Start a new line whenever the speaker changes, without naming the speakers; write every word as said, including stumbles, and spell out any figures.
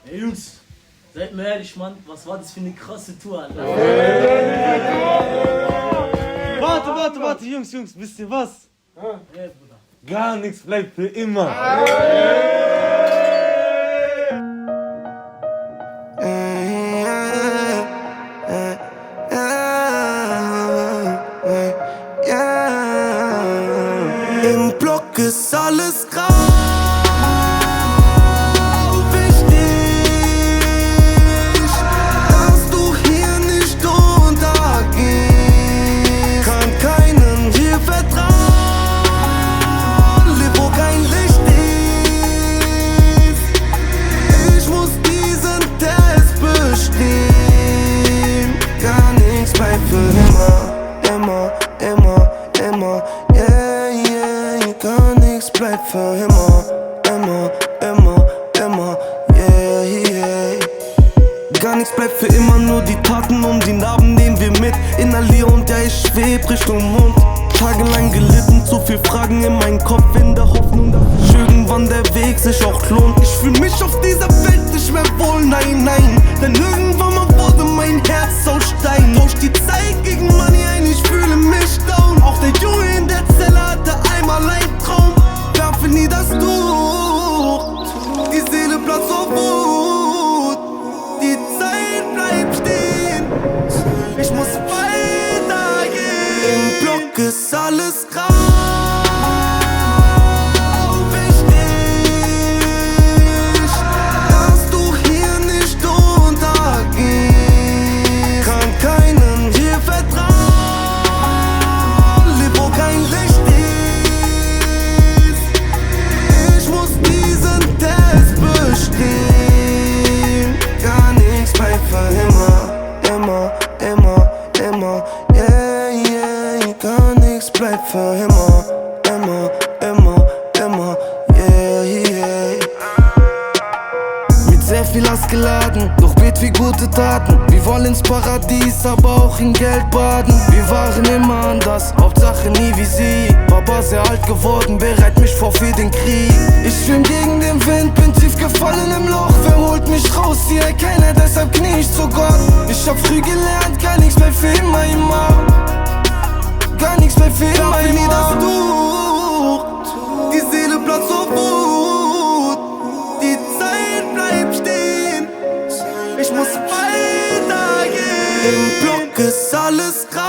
Ey Jungs, seid mir ehrlich, Mann, was war das für eine krasse Tour, Alter?
Warte, warte, warte, Jungs, Jungs, wisst ihr was?
Hey, Bruder.
Gar nichts bleibt für immer.
Im Block ist alles grau. Wichtig, dass du hier nicht untergehst. Kann keinem hier vertrauen. Leb, wo kein Licht ist. Ich muss diesen Test bestehen. Gar nichts bleibt für immer. Immer, immer, immer. Yeah, yeah, gar nichts bleibt für immer, immer, immer, immer, yeah, yeah. Gar nichts bleibt für immer, nur die Taten und die Narben nehmen wir mit. Inhalier und ja, ich schweb Richtung Mond. Tagelang gelitten, zu viel Fragen in meinem Kopf, in der Hoffnung, dass irgendwann der Weg sich auch lohnt. Ich fühl mich auf dieser Welt nicht mehr wohl, nein, nein. Denn irgendwann mal wurde mein Herz aus Stein. Tausch die Zeit gegen Money ein, ich fühle mich down. Auch der Junge in der Zelle hatte einmal einen Traum. Werfe nie das Tuch, die Seele platzt vor Wut. Die Zeit bleibt stehen, ich muss weitergehen. Im Block ist alles grau. Wichtig, dass du hier nicht untergehst. Kann keinem hier vertrauen. Leb, wo kein Licht ist. Ich muss diesen Test bestehen. Gar nichts bleibt für immer, immer, immer, immer, yeah, yeah. Gar nichts bleibt für immer, immer, immer, immer, yeah, yeah. Mit sehr viel Last geladen, doch bet wie gute Taten. Wir wollen ins Paradies, aber auch in Geld baden. Wir waren immer anders, Hauptsache nie wie sie. Papa sehr alt geworden, bereit mich vor für den Krieg. Ich schwimm gegen den Wind, bin tief gefallen im Loch. Wer holt mich raus? Hier keiner, deshalb knie ich zu Gott. Ich hab früh gelernt, gar nichts mehr für immer, immer. Gar nichts mehr für immer, immer. Nie das Tuch, die Seele platzt vor Wut. Die Zeit bleibt stehen, ich muss weitergehen. Im Block ist alles grau.